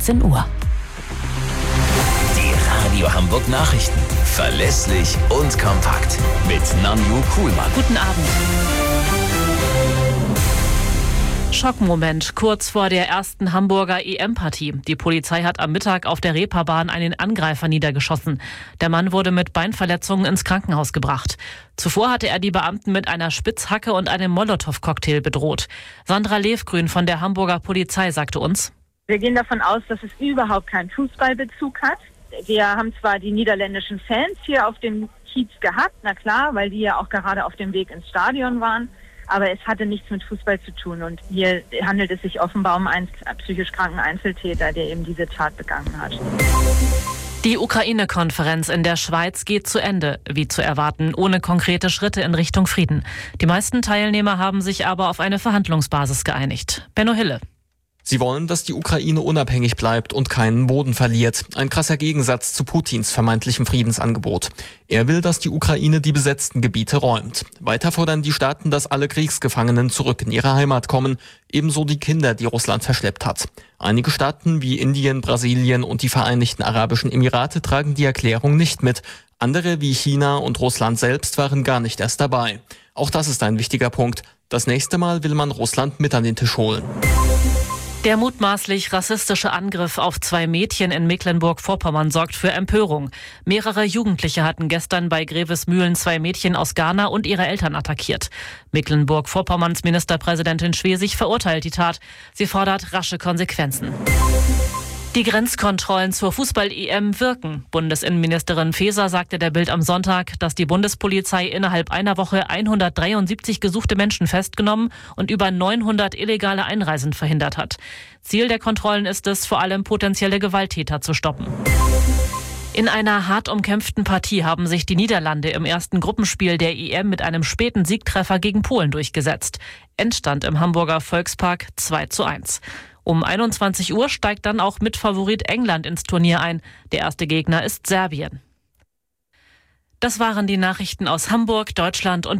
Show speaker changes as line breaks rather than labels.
16 Uhr.
Die Radio Hamburg Nachrichten. Verlässlich und kompakt. Mit Nanju Kuhlmann.
Guten Abend. Schockmoment kurz vor der ersten Hamburger EM-Partie. Die Polizei hat am Mittag auf der Reeperbahn einen Angreifer niedergeschossen. Der Mann wurde mit Beinverletzungen ins Krankenhaus gebracht. Zuvor hatte er die Beamten mit einer Spitzhacke und einem Molotow-Cocktail bedroht. Sandra Levgrün von der Hamburger Polizei sagte uns:
Wir gehen davon aus, dass es überhaupt keinen Fußballbezug hat. Wir haben zwar die niederländischen Fans hier auf dem Kiez gehabt, na klar, weil die ja auch gerade auf dem Weg ins Stadion waren. Aber es hatte nichts mit Fußball zu tun. Und hier handelt es sich offenbar um einen psychisch kranken Einzeltäter, der eben diese Tat begangen hat.
Die Ukraine-Konferenz in der Schweiz geht zu Ende, wie zu erwarten, ohne konkrete Schritte in Richtung Frieden. Die meisten Teilnehmer haben sich aber auf eine Verhandlungsbasis geeinigt. Benno Hille.
Sie wollen, dass die Ukraine unabhängig bleibt und keinen Boden verliert. Ein krasser Gegensatz zu Putins vermeintlichem Friedensangebot. Er will, dass die Ukraine die besetzten Gebiete räumt. Weiter fordern die Staaten, dass alle Kriegsgefangenen zurück in ihre Heimat kommen, ebenso die Kinder, die Russland verschleppt hat. Einige Staaten wie Indien, Brasilien und die Vereinigten Arabischen Emirate tragen die Erklärung nicht mit. Andere wie China und Russland selbst waren gar nicht erst dabei. Auch das ist ein wichtiger Punkt. Das nächste Mal will man Russland mit an den Tisch holen.
Der mutmaßlich rassistische Angriff auf 2 Mädchen in Mecklenburg-Vorpommern sorgt für Empörung. Mehrere Jugendliche hatten gestern bei Grevesmühlen 2 Mädchen aus Ghana und ihre Eltern attackiert. Mecklenburg-Vorpommerns Ministerpräsidentin Schwesig verurteilt die Tat. Sie fordert rasche Konsequenzen. Die Grenzkontrollen zur Fußball-EM wirken. Bundesinnenministerin Faeser sagte der Bild am Sonntag, dass die Bundespolizei innerhalb einer Woche 173 gesuchte Menschen festgenommen und über 900 illegale Einreisen verhindert hat. Ziel der Kontrollen ist es, vor allem potenzielle Gewalttäter zu stoppen. In einer hart umkämpften Partie haben sich die Niederlande im ersten Gruppenspiel der EM mit einem späten Siegtreffer gegen Polen durchgesetzt. Endstand im Hamburger Volkspark 2:1. Um 21 Uhr steigt dann auch Mitfavorit England ins Turnier ein. Der erste Gegner ist Serbien. Das waren die Nachrichten aus Hamburg, Deutschland und